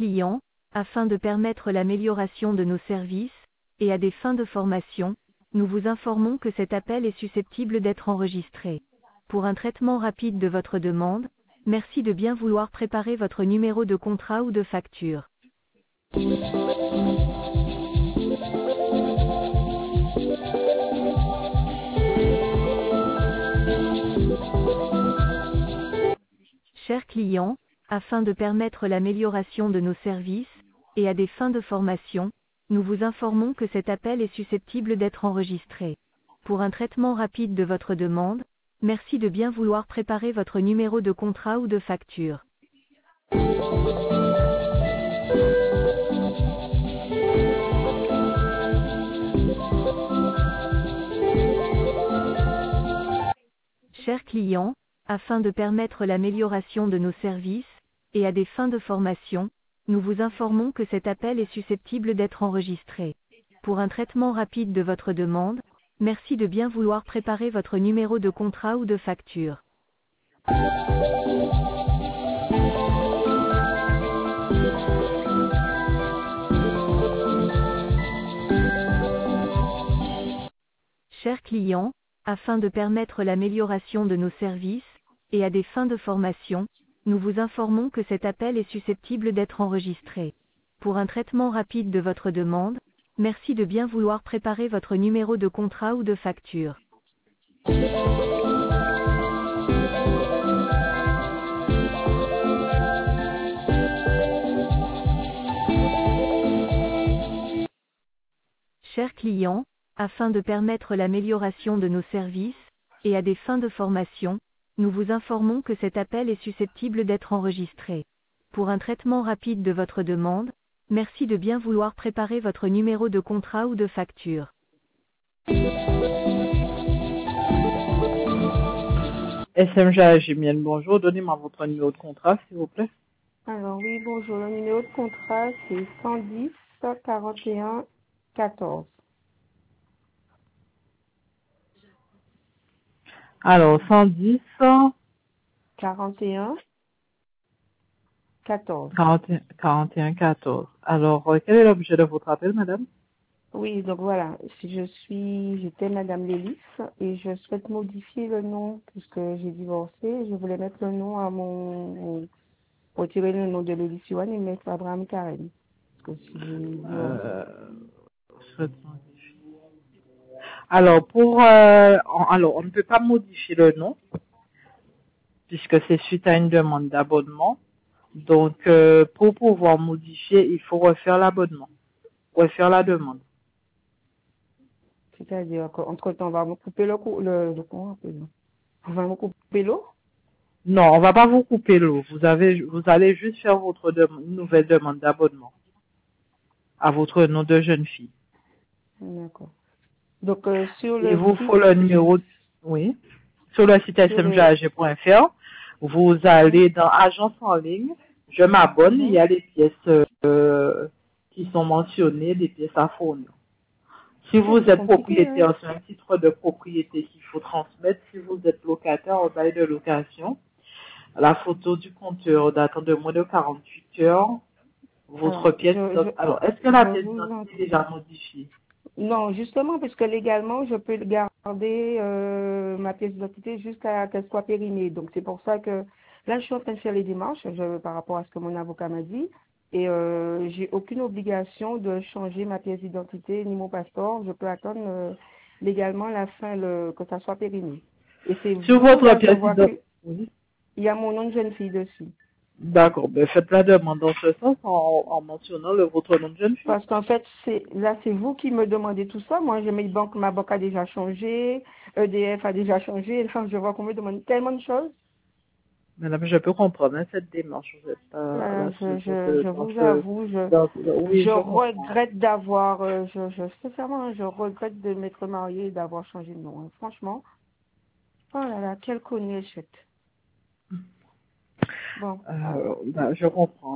client, afin de permettre l'amélioration de nos services, et à des fins de formation, nous vous informons que cet appel est susceptible d'être enregistré. Pour un traitement rapide de votre demande, merci de bien vouloir préparer votre numéro de contrat ou de facture. Chers clients, afin de permettre l'amélioration de nos services, et à des fins de formation, nous vous informons que cet appel est susceptible d'être enregistré. Pour un traitement rapide de votre demande, merci de bien vouloir préparer votre numéro de contrat ou de facture. Chers clients, afin de permettre l'amélioration de nos services, et à des fins de formation, nous vous informons que cet appel est susceptible d'être enregistré. Pour un traitement rapide de votre demande, merci de bien vouloir préparer votre numéro de contrat ou de facture. Chers clients, afin de permettre l'amélioration de nos services, et à des fins de formation, nous vous informons que cet appel est susceptible d'être enregistré. Pour un traitement rapide de votre demande, merci de bien vouloir préparer votre numéro de contrat ou de facture. Chers clients, afin de permettre l'amélioration de nos services, et à des fins de formation, nous vous informons que cet appel est susceptible d'être enregistré. Pour un traitement rapide de votre demande, merci de bien vouloir préparer votre numéro de contrat ou de facture. SMGA Gimiel, bonjour. Donnez-moi votre numéro de contrat, s'il vous plaît. Alors oui, bonjour. Le numéro de contrat, c'est 110 41 14. Alors, 110, 41 14. 41 14. Alors, quel est l'objet de votre appel, madame? Oui, donc voilà. J'étais Madame Lélis et je souhaite modifier le nom puisque j'ai divorcé. Je voulais mettre le nom retirer le nom de Lélis Yohan et mettre Abraham Karen. Parce que si j'ai divorcé. Alors, on ne peut pas modifier le nom, puisque c'est suite à une demande d'abonnement. Donc, pour pouvoir modifier, il faut refaire l'abonnement, refaire la demande. C'est-à-dire qu'entre-temps, on va me couper on va me couper l'eau? Non, on va pas vous couper l'eau. Vous allez juste faire votre nouvelle demande d'abonnement à votre nom de jeune fille. D'accord. Donc, sur le Il vous site... faut le numéro, oui, sur le site smgag.fr, vous allez dans Agence en ligne, je m'abonne, il y a les pièces qui sont mentionnées, des pièces à fournir. Si vous êtes propriétaire, c'est un titre de propriété qu'il faut transmettre. Si vous êtes locataire, au bail de location, la photo du compteur datant de moins de 48 heures, votre pièce... Alors, est-ce que la pièce d'identité est déjà modifiée? Non, justement, parce que légalement, je peux garder ma pièce d'identité jusqu'à qu'elle soit périmée. Donc, c'est pour ça que là, je suis en train de faire les démarches par rapport à ce que mon avocat m'a dit. Et j'ai aucune obligation de changer ma pièce d'identité ni mon passeport. Je peux attendre légalement la fin, que ça soit périmé. Et c'est sur votre pièce d'identité, il y a mon nom de jeune fille dessus. D'accord, ben faites la demande dans ce sens en mentionnant votre nom de jeune fille. Parce qu'en fait, c'est vous qui me demandez tout ça. Moi, ma banque a déjà changé, EDF a déjà changé. Enfin, je vois qu'on me demande tellement de choses. Madame, je peux comprendre cette démarche. Vous êtes pas je vous avoue, je regrette d'avoir, sincèrement, je regrette de m'être mariée et d'avoir changé de nom. Franchement, oh là là, quelle connaissette. Bon. Je comprends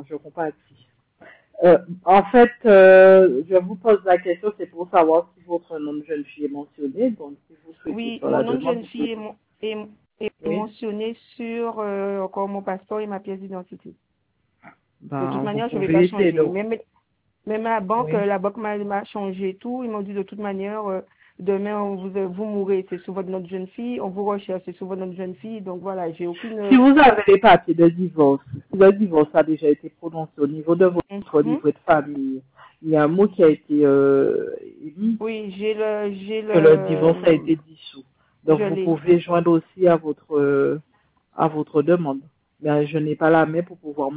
en fait, je vous pose la question, c'est pour savoir si votre nom de jeune fille est mentionné. Donc, si vous souhaitez oui, mon nom de jeune fille est mentionné sur encore mon passeport et ma pièce d'identité. De toute Ben, vous manière, je ne vais pouvez pas essayer changer. de... Même Oui. la banque m'a changé tout. Ils m'ont dit de toute manière, demain, vous mourrez, c'est sur votre note jeune fille. On vous recherche, c'est sur votre note jeune fille. Donc voilà, j'ai Si aucune... vous avez les papiers de divorce, si le divorce a déjà été prononcé au niveau de votre Mhm. livret de famille, il y a un mot qui a été émis Oui, que le divorce a été dissous. Donc je vous l'ai. pouvez joindre aussi à votre demande. Mais je n'ai pas la main pour pouvoir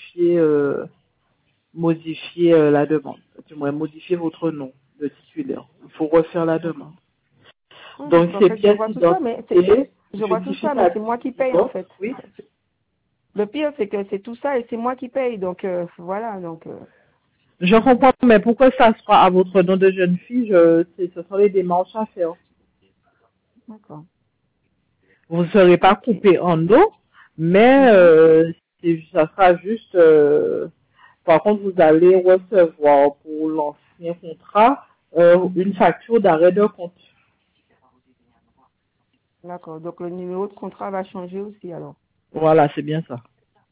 modifier la demande. Du moins modifier votre nom de titulaire. Il faut refaire la demande. D'accord. Oui, parce Donc qu'en ces fait, je pièces vois tout ça, mais d'identité, je vois tout ça, mais c'est justificatif moi qui du paye en divorce, fait. oui. Le pire, c'est que c'est tout ça et c'est moi qui paye. Donc voilà, donc Je comprends, mais pourquoi ça sera à votre nom de jeune fille, ce sont les démarches à faire. d'accord. Vous ne serez pas Ok. coupé en deux, mais Mhm. ça sera juste, par contre, vous allez recevoir pour l'ancien contrat une facture d'arrêt de compte. D'accord. Donc le numéro de contrat va changer aussi alors. Voilà, c'est bien ça.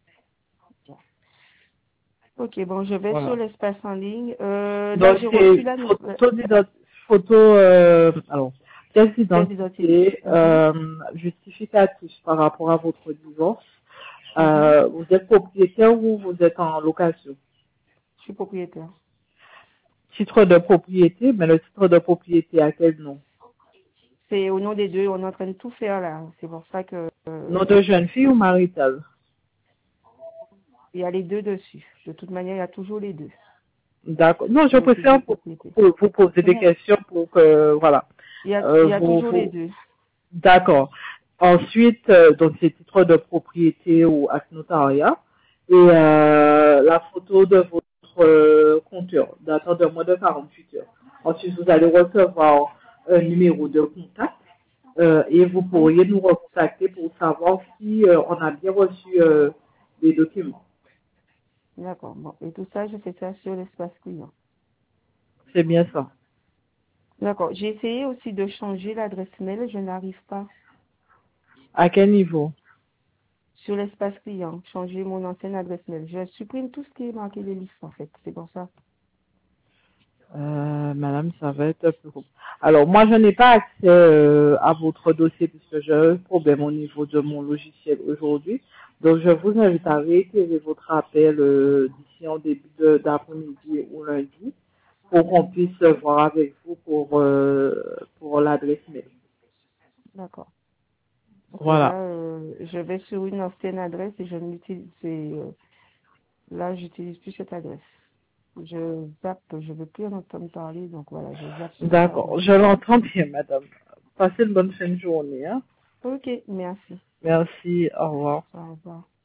Ok, bon, je vais sur Voilà. l'espace en ligne. Là, Donc, j'ai reçu c'est la photo, alors, pièce pièce d'identité. d'identité Mhm. justificatif par rapport à votre divorce. Mhm. Vous êtes propriétaire ou vous êtes en location? Je suis propriétaire. Titre de propriété, mais le titre de propriété à quel nom? C'est au nom des deux, on est en train de tout faire là. C'est pour ça que Nom de jeune fille ou marital? il y a les deux dessus. De toute manière, il y a toujours les deux. D'accord. Non, je Le titre de préfère propriété. vous poser des Mhm. questions pour que, voilà, Il y a toujours les vous, deux. d'accord. Ensuite, donc c'est titre de propriété ou acte notariat et la photo de votre compteur datant de moins de 48 heures. Ensuite, vous allez recevoir un numéro de contact et vous Mhm. pourriez nous recontacter pour savoir si on a bien reçu les documents. D'accord. Bon. Et tout ça, je fais ça sur l'espace client. C'est bien ça. D'accord. J'ai essayé aussi de changer l'adresse mail, je n'arrive pas. À quel niveau? Sur l'espace client, changer mon ancienne adresse mail. Je supprime tout ce qui est marqué les listes en fait. C'est pour ça. Madame, ça va être un peu compliqué. Alors, moi, je n'ai pas accès à votre dossier puisque j'ai un problème au niveau de mon logiciel aujourd'hui. Donc, je vous invite à réitérer votre appel d'ici en début d'après-midi ou lundi pour qu'on puisse voir avec vous pour l'adresse mail. D'accord. Parce que Voilà. là, je vais sur une ancienne adresse et je n'utilise là, j'utilise plus cette adresse. Je zappe, je veux plus en entendre parler, donc voilà, je zappe sur cette D'accord. adresse. Je l'entends bien, madame. Passez une bonne fin de journée. Hein. Ok, merci. Merci. Au revoir. Au revoir.